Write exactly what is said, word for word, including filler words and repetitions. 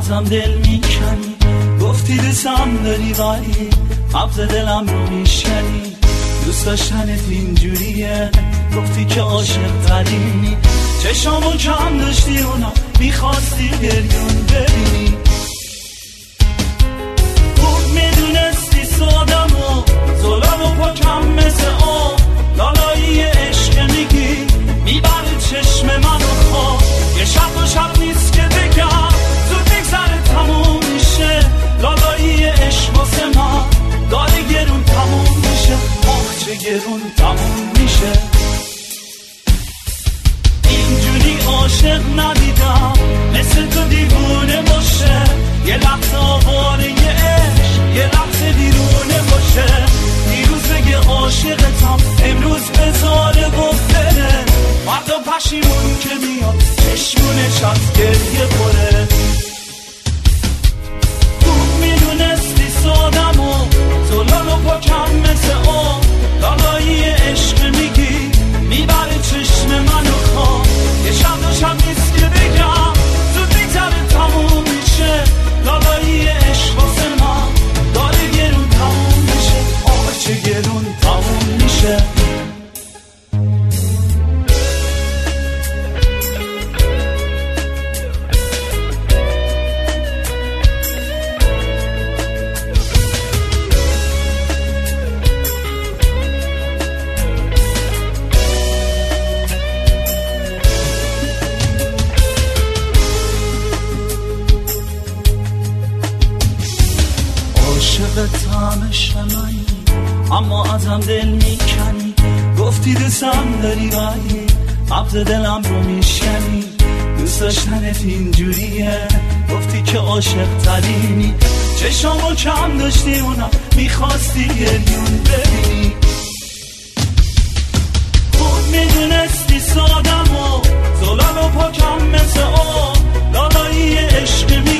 ازم دل میکنی، گفتی دوستم داری ولی قبض دلم رو میشکنی. دوست داشتنت اینجوریه، گفتی که عاشق ترینی. چشامو کم داشتی اونا میخواستی گریون ببینی. خوب میدونستی سادم و زلال و پاکم مثل آب، لالایی عشق میگی میبره چشم منو خواب. یه شب و شب نیست که بگم زود میگذره تموم میشه، لالایی عشق واسه من داره گرون تموم میشه. آخ چه گرون تموم میشه. اینجوری عاشق ندیدم مثل تو دیوونه باشه، یه لحظه آواره یه عشق یه لحظه دیرونه باشه. دیروز بگه عاشقتم امروز بذاره گفتره، فردا پشیمون که میاد چشمونش از گریه پره. خوب میدونستی سادم و زلال و پاکم مثل آب، لالایی عشق میگی میبره چشم منو خواب. یه شب و شب نیست که بگم زود میگذره تموم میشه، لالایی عشق واسه من داره گرون تموم میشه. آه چه گرون تموم میشه. عاشق شمایی اما ازم دل میکنی، گفتی دوستم داری ولی قبض دلم رو میشکنی. دوست داشتنت اینجوریه، گفتی که عاشق ترینی. چشامو کم داشتی اونا میخواستی گریون ببینی. خوب میدونستی سادم و زلال و پاکم مثل آب، لالایی عشق می